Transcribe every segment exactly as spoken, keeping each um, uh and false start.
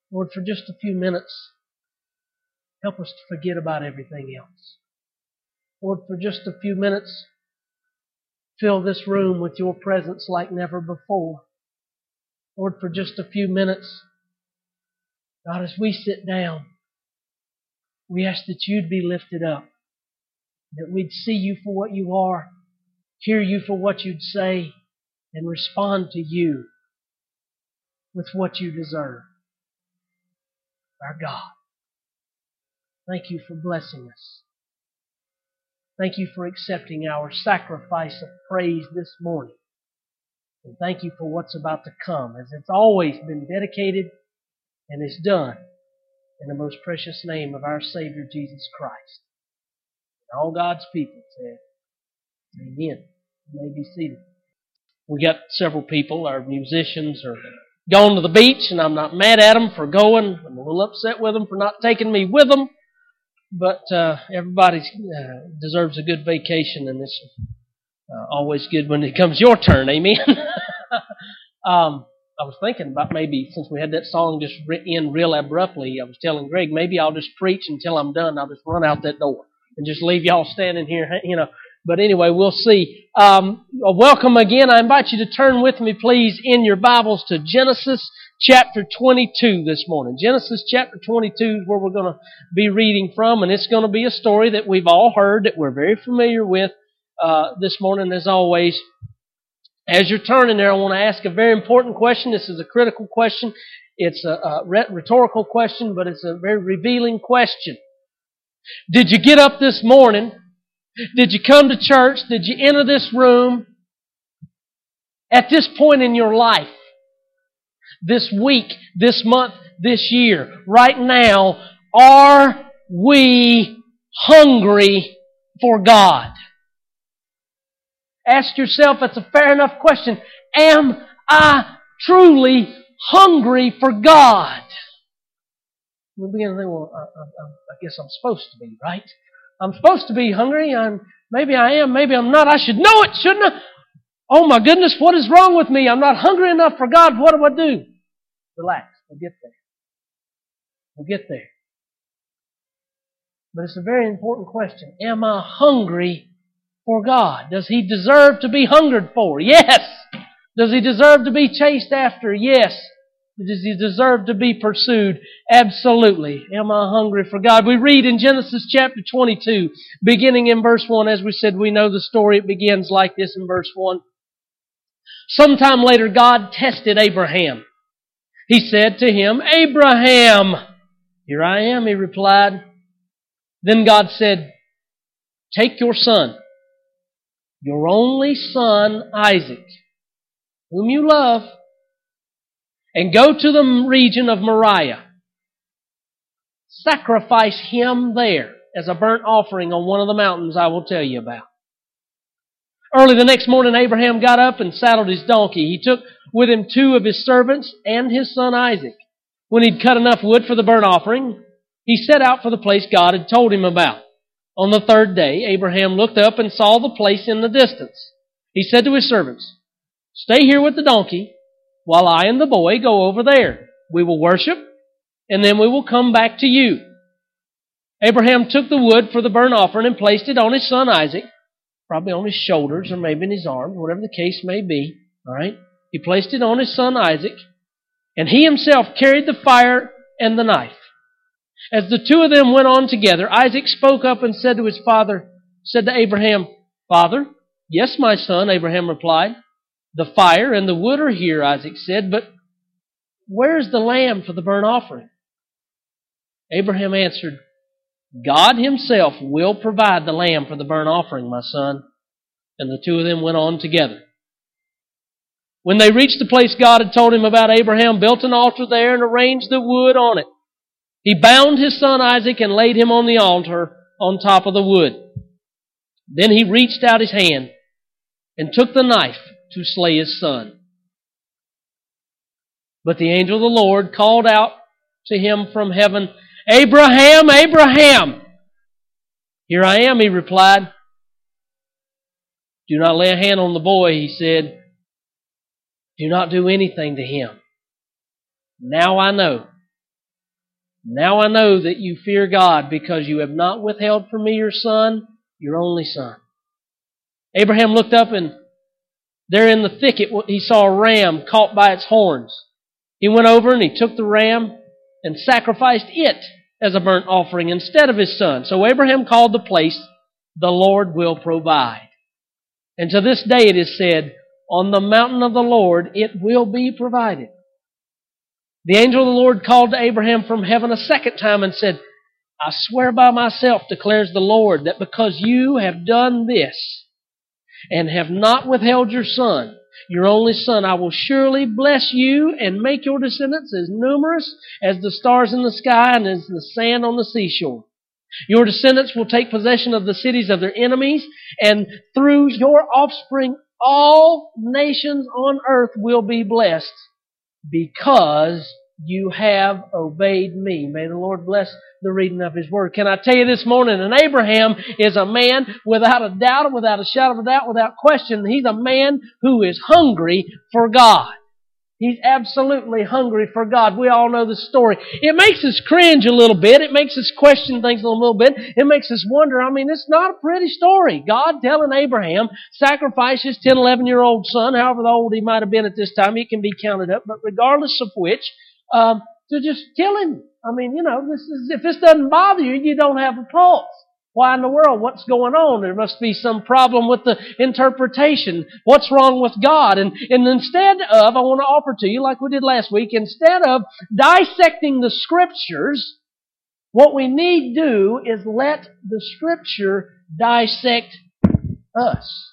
Lord, for just a few minutes, help us to forget about everything else. Lord, for just a few minutes, fill this room with your presence like never before. Lord, for just a few minutes, God, as we sit down, we ask that you'd be lifted up, that we'd see you for what you are, hear you for what you'd say, and respond to you with what you deserve. Our God, thank you for blessing us. Thank you for accepting our sacrifice of praise this morning. And thank you for what's about to come, as it's always been dedicated and is done in the most precious name of our Savior Jesus Christ. And all God's people said, Amen. You may be seated. We got several people. Our musicians are gone to the beach, and I'm not mad at them for going. I'm a little upset with them for not taking me with them. But uh, everybody uh, deserves a good vacation, and it's uh, always good when it comes your turn. Amen. um, I was thinking about maybe, since we had that song just end real abruptly, I was telling Greg, maybe I'll just preach until I'm done. I'll just run out that door and just leave y'all standing here, you know. But anyway, we'll see. Um, welcome again. I invite you to turn with me, please, in your Bibles to Genesis chapter twenty-two this morning. Genesis chapter twenty-two is where we're going to be reading from, and it's going to be a story that we've all heard, that we're very familiar with uh, this morning, as always. As you're turning there, I want to ask a very important question. This is a critical question. It's a, a rhetorical question, but it's a very revealing question. Did you get up this morning? Did you come to church? Did you enter this room? At this point in your life, this week, this month, this year, right now, are we hungry for God? Ask yourself, that's a fair enough question. Am I truly hungry for God? We'll begin to think, well, I, I, I guess I'm supposed to be, right? I'm supposed to be hungry. I'm, maybe I am, maybe I'm not. I should know it, shouldn't I? Oh my goodness, what is wrong with me? I'm not hungry enough for God. What do I do? Relax. We'll get there. We'll get there. But it's a very important question. Am I hungry for God? Does He deserve to be hungered for? Yes. Does He deserve to be chased after? Yes. Does He deserve to be pursued? Absolutely. Am I hungry for God? We read in Genesis chapter twenty-two, beginning in verse one. As we said, we know the story. It begins like this in verse one. Sometime later, God tested Abraham. He said to him, Abraham. Here I am, he replied. Then God said, take your son, your only son Isaac, whom you love, and go to the region of Moriah. Sacrifice him there as a burnt offering on one of the mountains I will tell you about. Early the next morning, Abraham got up and saddled his donkey. He took with him two of his servants and his son Isaac. When he'd cut enough wood for the burnt offering, he set out for the place God had told him about. On the third day, Abraham looked up and saw the place in the distance. He said to his servants, stay here with the donkey while I and the boy go over there. We will worship, and then we will come back to you. Abraham took the wood for the burnt offering and placed it on his son Isaac, probably on his shoulders or maybe in his arms, whatever the case may be. All right? He placed it on his son Isaac, and he himself carried the fire and the knife. As the two of them went on together, Isaac spoke up and said to his father, said to Abraham, Father? Yes, my son, Abraham replied. The fire and the wood are here, Isaac said, but where is the lamb for the burnt offering? Abraham answered, God himself will provide the lamb for the burnt offering, my son. And the two of them went on together. When they reached the place God had told him about, Abraham built an altar there and arranged the wood on it. He bound his son Isaac and laid him on the altar on top of the wood. Then he reached out his hand and took the knife to slay his son. But the angel of the Lord called out to him from heaven, Abraham, Abraham! Here I am, he replied. Do not lay a hand on the boy, he said. Do not do anything to him. Now I know Now I know that you fear God, because you have not withheld from me your son, your only son. Abraham looked up, and there in the thicket he saw a ram caught by its horns. He went over and he took the ram and sacrificed it as a burnt offering instead of his son. So Abraham called the place, "The Lord will provide." And to this day it is said, "On the mountain of the Lord it will be provided." The angel of the Lord called to Abraham from heaven a second time and said, "I swear by myself, declares the Lord, that because you have done this and have not withheld your son, your only son, I will surely bless you and make your descendants as numerous as the stars in the sky and as the sand on the seashore. Your descendants will take possession of the cities of their enemies, and through your offspring all nations on earth will be blessed, because you have obeyed me." May the Lord bless the reading of His Word. Can I tell you this morning, and Abraham is a man without a doubt, without a shadow of a doubt, without question. He's a man who is hungry for God. He's absolutely hungry for God. We all know the story. It makes us cringe a little bit. It makes us question things a little bit. It makes us wonder. I mean, it's not a pretty story. God telling Abraham, sacrifice his ten, eleven-year-old son, however old he might have been at this time. It can be counted up. But regardless of which, um, to just kill him. I mean, you know, this is, if this doesn't bother you, you don't have a pulse. Why in the world? What's going on? There must be some problem with the interpretation. What's wrong with God? And, and instead of, I want to offer to you, like we did last week, instead of dissecting the Scriptures, what we need to do is let the Scripture dissect us.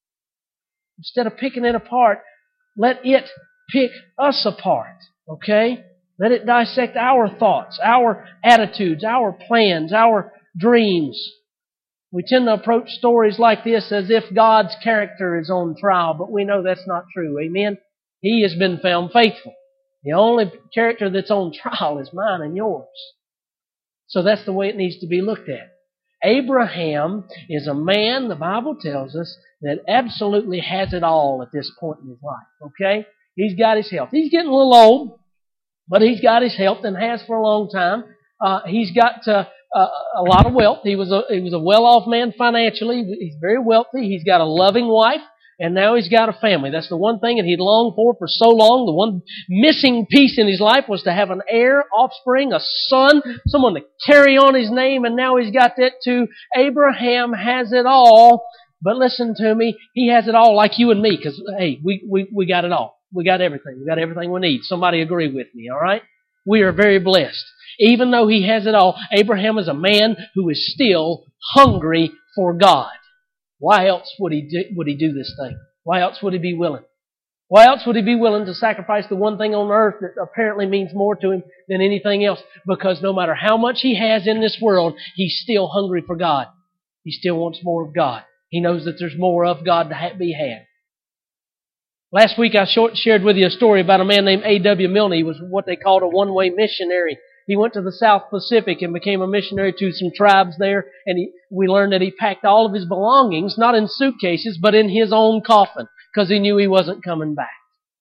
Instead of picking it apart, let it pick us apart. Okay? Let it dissect our thoughts, our attitudes, our plans, our dreams. We tend to approach stories like this as if God's character is on trial, but we know that's not true. Amen? He has been found faithful. The only character that's on trial is mine and yours. So that's the way it needs to be looked at. Abraham is a man, the Bible tells us, that absolutely has it all at this point in his life. Okay? He's got his health. He's getting a little old, but he's got his health and has for a long time. Uh, he's got uh, uh, a lot of wealth. He was a he was a well-off man financially. He's very wealthy. He's got a loving wife, and now he's got a family. That's the one thing that he'd longed for for so long. The one missing piece in his life was to have an heir, offspring, a son, someone to carry on his name, and now he's got that too. Abraham has it all, but listen to me, he has it all like you and me, because, hey, we, we, we got it all. We got everything. We got everything we need. Somebody agree with me, all right? We are very blessed. Even though he has it all, Abraham is a man who is still hungry for God. Why else would he do, would he do this thing? Why else would he be willing? Why else would he be willing to sacrifice the one thing on earth that apparently means more to him than anything else? Because no matter how much he has in this world, he's still hungry for God. He still wants more of God. He knows that there's more of God to be had. Last week I short shared with you a story about a man named A W Milne. He was what they called a one-way missionary. He went to the South Pacific and became a missionary to some tribes there, and he, we learned that he packed all of his belongings, not in suitcases, but in his own coffin, because he knew he wasn't coming back.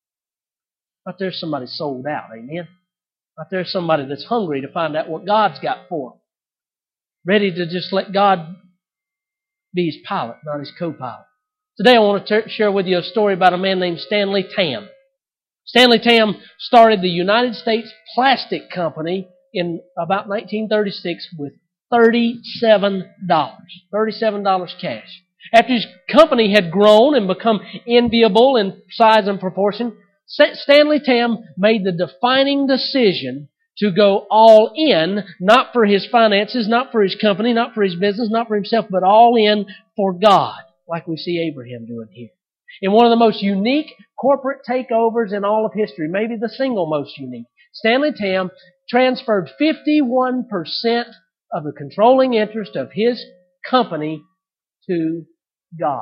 But there's somebody sold out, amen? But there's somebody that's hungry to find out what God's got for him. Ready to just let God be his pilot, not his co-pilot. Today I want to ter- share with you a story about a man named Stanley Tam. Stanley Tam started the United States Plastic Company in about nineteen thirty-six with thirty-seven dollars. thirty-seven dollars cash. After his company had grown and become enviable in size and proportion, Stanley Tam made the defining decision to go all in, not for his finances, not for his company, not for his business, not for himself, but all in for God, like we see Abraham doing here. In one of the most unique corporate takeovers in all of history, maybe the single most unique, Stanley Tam transferred fifty-one percent of the controlling interest of his company to God.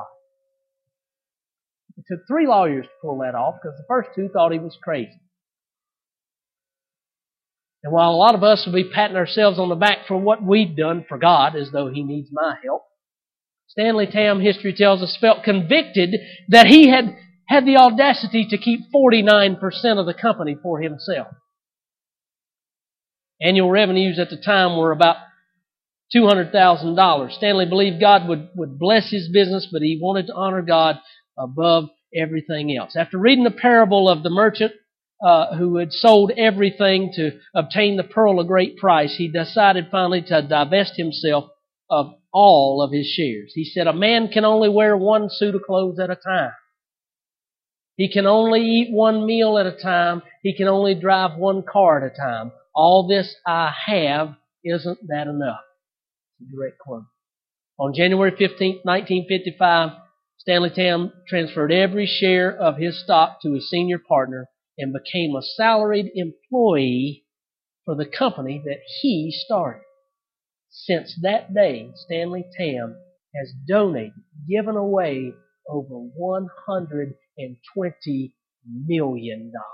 It took three lawyers to pull that off because the first two thought he was crazy. And while a lot of us will be patting ourselves on the back for what we've done for God, as though He needs my help, Stanley Tam, history tells us, felt convicted that he had had the audacity to keep forty-nine percent of the company for himself. Annual revenues at the time were about two hundred thousand dollars. Stanley believed God would, would bless his business, but he wanted to honor God above everything else. After reading the parable of the merchant uh, who had sold everything to obtain the pearl of great price, he decided finally to divest himself of all of his shares. He said, a man can only wear one suit of clothes at a time. He can only eat one meal at a time. He can only drive one car at a time. All this I have, isn't that enough? It's a direct quote. On January fifteenth, nineteen fifty-five, Stanley Tam transferred every share of his stock to his senior partner and became a salaried employee for the company that he started. Since that day, Stanley Tam has donated, given away over one hundred twenty million dollars.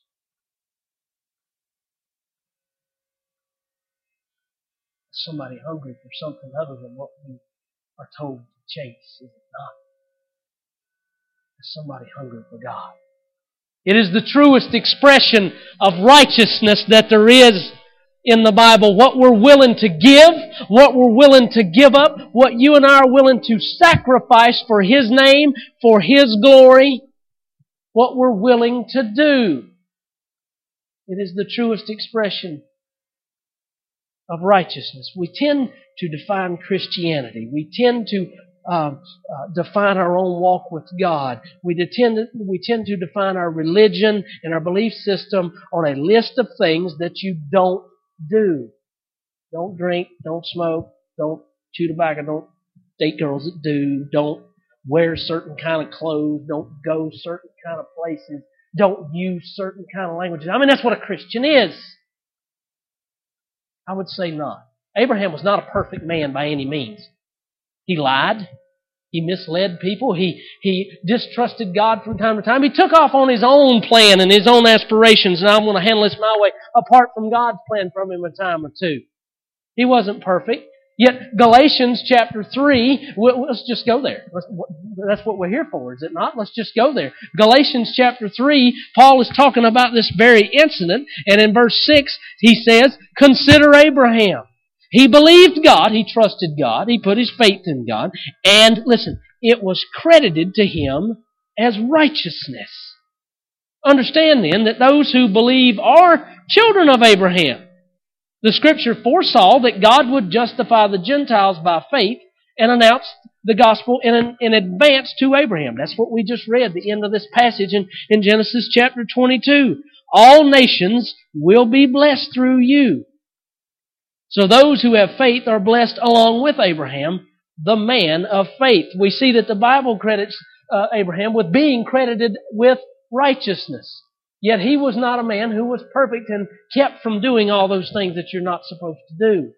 Somebody hungry for something other than what we are told to chase, is it not? There's somebody hungry for God. It is the truest expression of righteousness that there is in the Bible. What we're willing to give, what we're willing to give up, what you and I are willing to sacrifice for His name, for His glory, what we're willing to do. It is the truest expression of righteousness. We tend to define Christianity. We tend to uh, uh, define our own walk with God. We tend, to, we tend to define our religion and our belief system on a list of things that you don't do. Don't drink, don't smoke, don't chew tobacco, don't date girls that do, don't wear certain kind of clothes, don't go certain kind of places, don't use certain kind of languages. I mean, that's what a Christian is. I would say not. Abraham was not a perfect man by any means. He lied. He misled people. He, he distrusted God from time to time. He took off on his own plan and his own aspirations, and I'm going to handle this my way, apart from God's plan from him a time or two. He wasn't perfect. Yet Galatians chapter three, let's just go there. That's what we're here for, is it not? Let's just go there. Galatians chapter three, Paul is talking about this very incident, and in verse six he says, consider Abraham. He believed God, he trusted God, he put his faith in God, and listen, it was credited to him as righteousness. Understand then that those who believe are children of Abraham. The Scripture foresaw that God would justify the Gentiles by faith and announce the gospel in, in advance to Abraham. That's what we just read, the end of this passage in, in Genesis chapter twenty-two. All nations will be blessed through you. So those who have faith are blessed along with Abraham, the man of faith. We see that the Bible credits uh, Abraham with being credited with righteousness. Yet he was not a man who was perfect and kept from doing all those things that you're not supposed to do.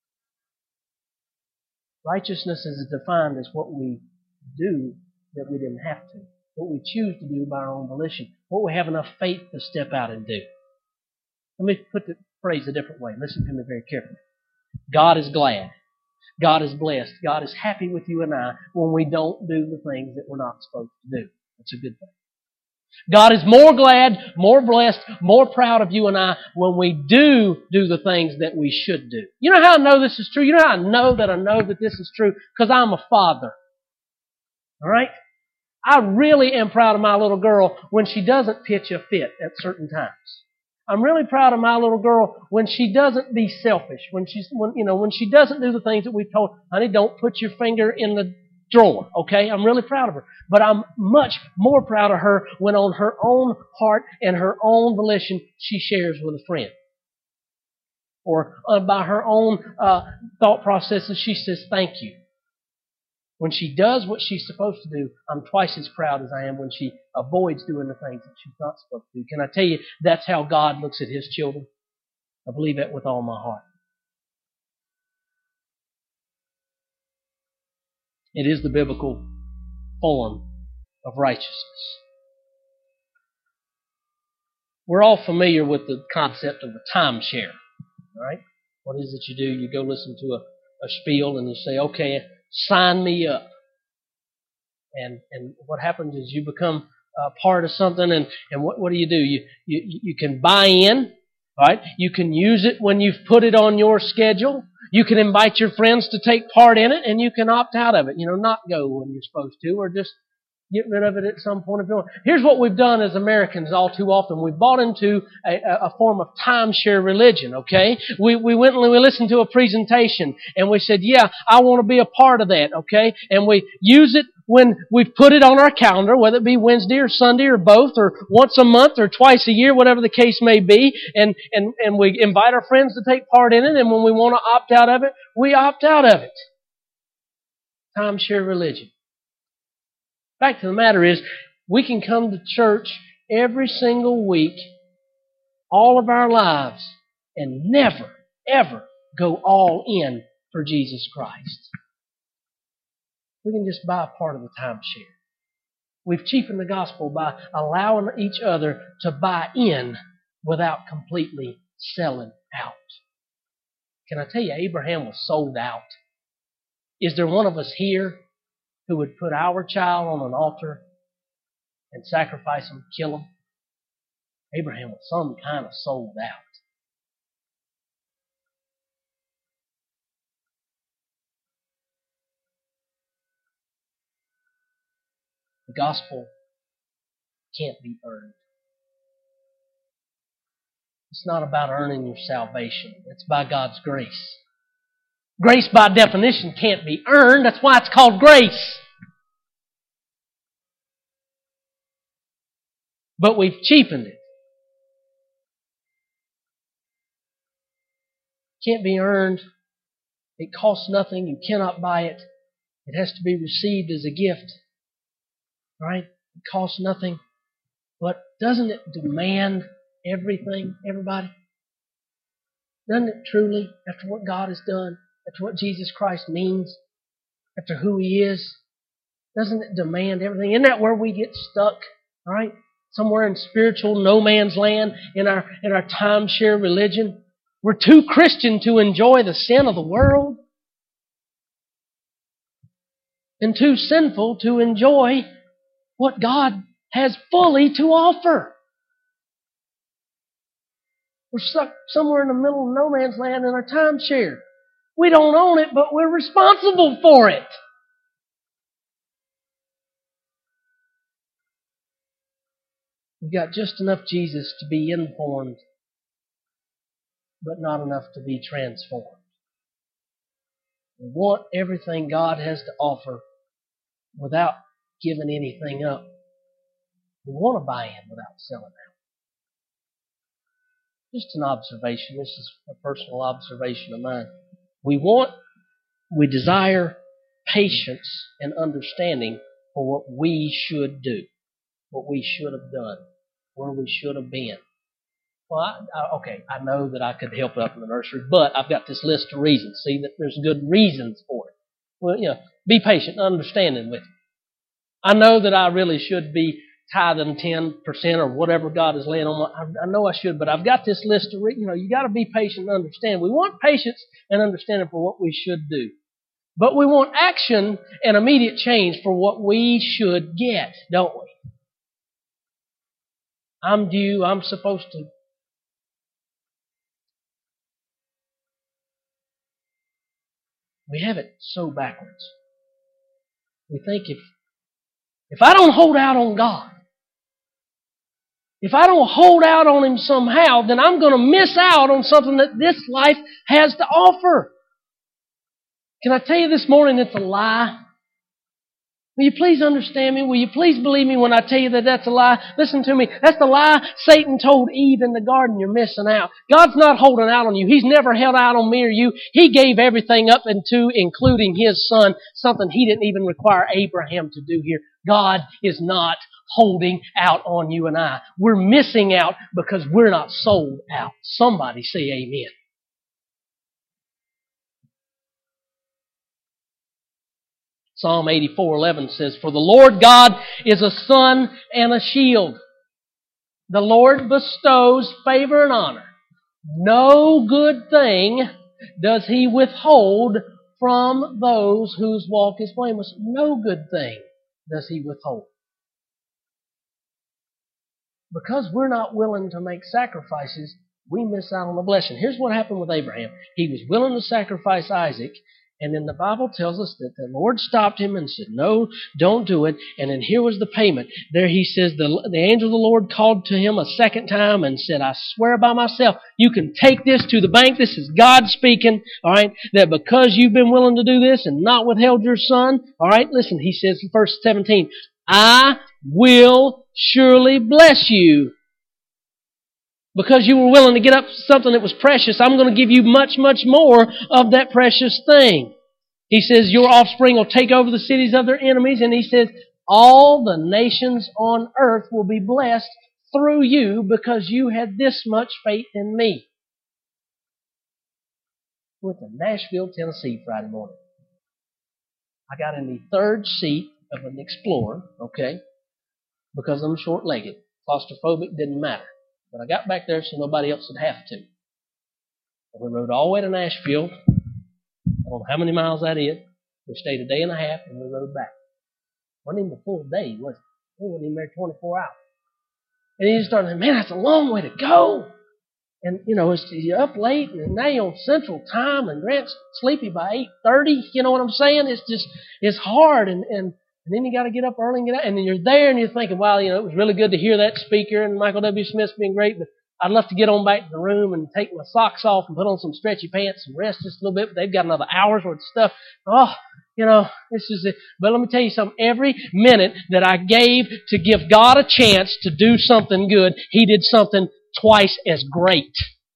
Righteousness is defined as what we do that we didn't have to. What we choose to do by our own volition. What we have enough faith to step out and do. Let me put the phrase a different way. Listen to me very carefully. God is glad. God is blessed. God is happy with you and I when we don't do the things that we're not supposed to do. That's a good thing. God is more glad, more blessed, more proud of you and I when we do do the things that we should do. You know how I know this is true? You know how I know that I know that this is true? Because I'm a father. All right? I really am proud of my little girl when she doesn't pitch a fit at certain times. I'm really proud of my little girl when she doesn't be selfish, when she's, when, you know, when she doesn't do the things that we've told, honey, don't put your finger in the drawer, okay? I'm really proud of her. But I'm much more proud of her when on her own heart and her own volition she shares with a friend. Or uh, by her own uh, thought processes she says thank you. When she does what she's supposed to do, I'm twice as proud as I am when she avoids doing the things that she's not supposed to do. Can I tell you, that's how God looks at His children? I believe that with all my heart. It is the biblical form of righteousness. We're all familiar with the concept of a timeshare, right? What is it you do? You go listen to a, a spiel and you say, okay, sign me up. And and what happens is you become a part of something, and, and what, what do you do? You, you you can buy in, Right? You can use it when you've put it on your schedule. You can invite your friends to take part in it, and you can opt out of it. You know, not go when you're supposed to, or just get rid of it at some point if you want. Here's what we've done as Americans all too often. We've bought into a, a form of timeshare religion, okay? We, we went and we listened to a presentation, and we said, yeah, I want to be a part of that, okay? And we use it when we've put it on our calendar, whether it be Wednesday or Sunday or both, or once a month or twice a year, whatever the case may be, and, and, and we invite our friends to take part in it, and when we want to opt out of it, we opt out of it. Timeshare religion. Fact of the matter is, we can come to church every single week, all of our lives, and never, ever go all in for Jesus Christ. We can just buy a part of the timeshare. We've cheapened the gospel by allowing each other to buy in without completely selling out. Can I tell you, Abraham was sold out. Is there one of us here who would put our child on an altar and sacrifice him, kill him? Abraham was some kind of sold out. The gospel can't be earned. It's not about earning your salvation. It's by God's grace. Grace, by definition, can't be earned. That's why it's called grace. But we've cheapened it. Can't be earned. It costs nothing. You cannot buy it. It has to be received as a gift. Right? It costs nothing. But doesn't it demand everything, everybody? Doesn't it truly, after what God has done, after what Jesus Christ means, after who He is, doesn't it demand everything? Isn't that where we get stuck, right? Somewhere in spiritual no man's land, in our in our timeshare religion. We're too Christian to enjoy the sin of the world, and too sinful to enjoy what God has fully to offer. We're stuck somewhere in the middle of no man's land in our timeshare. We don't own it, but we're responsible for it. We've got just enough Jesus to be informed, but not enough to be transformed. We want everything God has to offer without giving anything up. We want to buy in without selling out. Just an observation. This is a personal observation of mine. We want, we desire patience and understanding for what we should do, what we should have done, where we should have been. Well, I, I, okay, I know that I could help up in the nursery, but I've got this list of reasons. See, that there's good reasons for it. Well, you know, be patient and understanding with it. I know that I really should be tithing ten percent or whatever God is laying on my, I, I know I should, but I've got this list of, re- you know, you got to be patient and understand. We want patience and understanding for what we should do. But we want action and immediate change for what we should get, don't we? I'm due, I'm supposed to. We have it so backwards. We think if if I don't hold out on God, if I don't hold out on Him somehow, then I'm going to miss out on something that this life has to offer. Can I tell you this morning it's a lie? Will you please understand me? Will you please believe me when I tell you that that's a lie? Listen to me. That's the lie Satan told Eve in the garden. You're missing out. God's not holding out on you. He's never held out on me or you. He gave everything up into, including His Son, something He didn't even require Abraham to do here. God is not holding out on you and I. We're missing out because we're not sold out. Somebody say amen. Psalm eighty-four eleven says, "For the Lord God is a sun and a shield. The Lord bestows favor and honor. No good thing does He withhold from those whose walk is blameless." No good thing does He withhold. Because we're not willing to make sacrifices, we miss out on the blessing. Here's what happened with Abraham. He was willing to sacrifice Isaac, and then the Bible tells us that the Lord stopped him and said, no, don't do it. And then here was the payment. There he says, the, the angel of the Lord called to him a second time and said, I swear by myself, you can take this to the bank. This is God speaking, all right, that because you've been willing to do this and not withheld your son, all right, listen, he says in verse seventeen, I will surely bless you. Because you were willing to get up something that was precious, I'm going to give you much, much more of that precious thing. He says, your offspring will take over the cities of their enemies. And he says, all the nations on earth will be blessed through you because you had this much faith in me. Went to Nashville, Tennessee Friday morning. I got in the third seat of an Explorer, okay, because I'm short-legged. Claustrophobic, didn't matter. But I got back there so nobody else would have to. And we rode all the way to Nashville. I don't know how many miles that is. We stayed a day and a half and we rode back. Wasn't even a full day, was it? We wasn't even there twenty-four hours. And he just started saying, man, that's a long way to go. And, you know, it's, you're up late and now you're on Central Time and Grant's sleepy by eight thirty. You know what I'm saying? It's just, it's hard. And, and, and then you got to get up early and get out. And then you're there and you're thinking, wow, you know, it was really good to hear that speaker and Michael W. Smith's been great, but I'd love to get on back to the room and take my socks off and put on some stretchy pants and rest just a little bit, but they've got another hour's worth of stuff. Oh, you know, this is it. But let me tell you something. Every minute that I gave to give God a chance to do something good, He did something twice as great.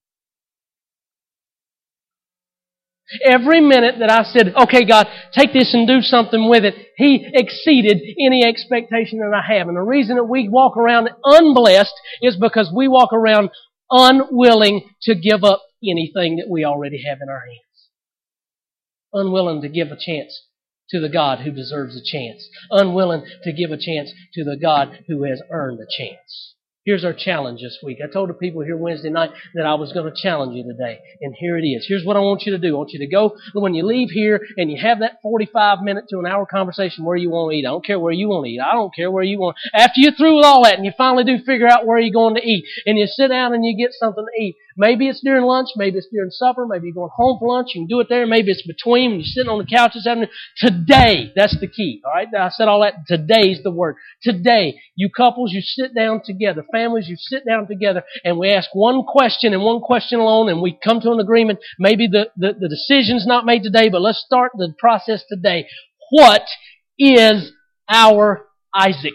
Every minute that I said, okay, God, take this and do something with it, He exceeded any expectation that I have. And the reason that we walk around unblessed is because we walk around unwilling to give up anything that we already have in our hands. Unwilling to give a chance to the God who deserves a chance. Unwilling to give a chance to the God who has earned a chance. Here's our challenge this week. I told the people here Wednesday night that I was going to challenge you today. And here it is. Here's what I want you to do. I want you to go when you leave here and you have that forty-five minute to an hour conversation where you want to eat. I don't care where you want to eat. I don't care where you want. After you're through with all that and you finally do figure out where you're going to eat and you sit down and you get something to eat. Maybe it's during lunch. Maybe it's during supper. Maybe you're going home for lunch. You can do it there. Maybe it's between when you're sitting on the couch this afternoon. Today, that's the key. All right? I said all that. Today's the word. Today, you couples, you sit down together. Families, you sit down together and we ask one question and one question alone and we come to an agreement. Maybe the, the, the decision's not made today, but let's start the process today. What is our Isaac?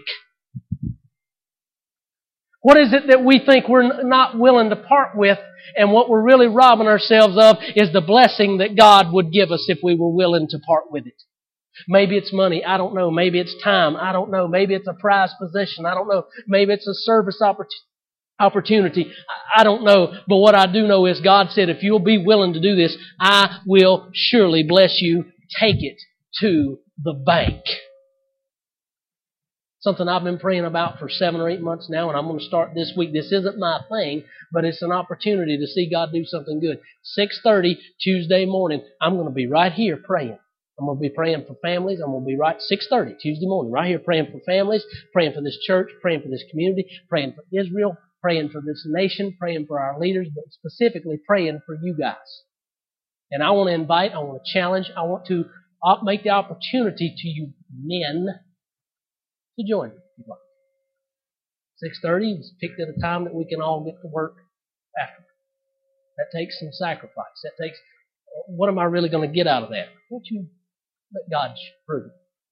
What is it that we think we're not willing to part with, and what we're really robbing ourselves of is the blessing that God would give us if we were willing to part with it? Maybe it's money. I don't know. Maybe it's time. I don't know. Maybe it's a prized possession. I don't know. Maybe it's a service opportunity. I don't know. But what I do know is God said, if you'll be willing to do this, I will surely bless you. Take it to the bank. Something I've been praying about for seven or eight months now, and I'm going to start this week. This isn't my thing, but it's an opportunity to see God do something good. six thirty Tuesday morning, I'm going to be right here praying. I'm going to be praying for families. I'm going to be right six thirty Tuesday morning, right here praying for families, praying for this church, praying for this community, praying for Israel, praying for this nation, praying for our leaders, but specifically praying for you guys. And I want to invite, I want to challenge, I want to make the opportunity to you men to join me. six thirty is picked at a time that we can all get to work after. That takes some sacrifice. That takes, what am I really going to get out of that? Won't you let God prove it?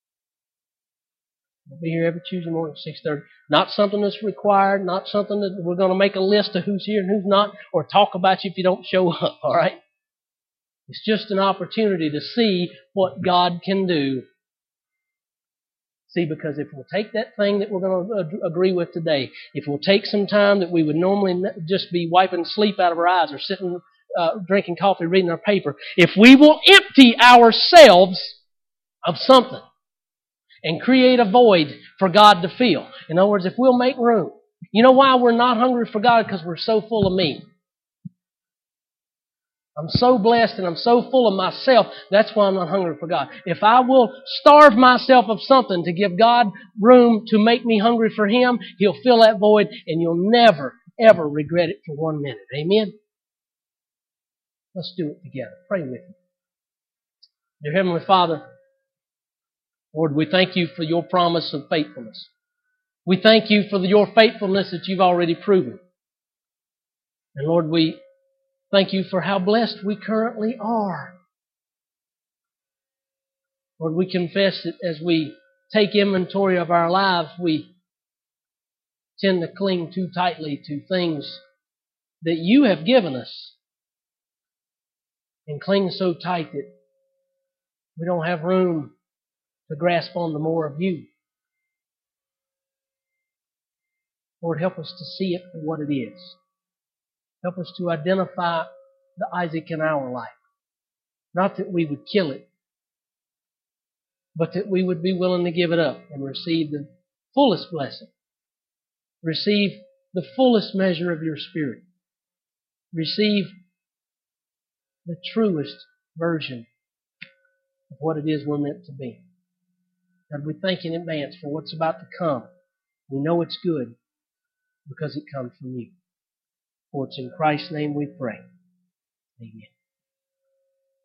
We'll be here every Tuesday morning at six thirty. Not something that's required, not something that we're going to make a list of who's here and who's not, or talk about you if you don't show up, all right? It's just an opportunity to see what God can do. See, because if we'll take that thing that we're going to agree with today, if we'll take some time that we would normally just be wiping sleep out of our eyes or sitting uh, drinking coffee, reading our paper, if we will empty ourselves of something and create a void for God to fill. In other words, if we'll make room. You know why we're not hungry for God? Because we're so full of me. I'm so blessed and I'm so full of myself, that's why I'm not hungry for God. If I will starve myself of something to give God room to make me hungry for Him, He'll fill that void and you'll never, ever regret it for one minute. Amen? Let's do it together. Pray with me. Dear Heavenly Father, Lord, we thank you for your promise of faithfulness. We thank you for your faithfulness that you've already proven. And Lord, we thank you for how blessed we currently are. Lord, we confess that as we take inventory of our lives, we tend to cling too tightly to things that you have given us and cling so tight that we don't have room to grasp on the more of you. Lord, help us to see it for what it is. Help us to identify the Isaac in our life. Not that we would kill it, but that we would be willing to give it up and receive the fullest blessing. Receive the fullest measure of your Spirit. Receive the truest version of what it is we're meant to be. God, we thank you in advance for what's about to come. We know it's good because it comes from you. For it's in Christ's name we pray. Amen.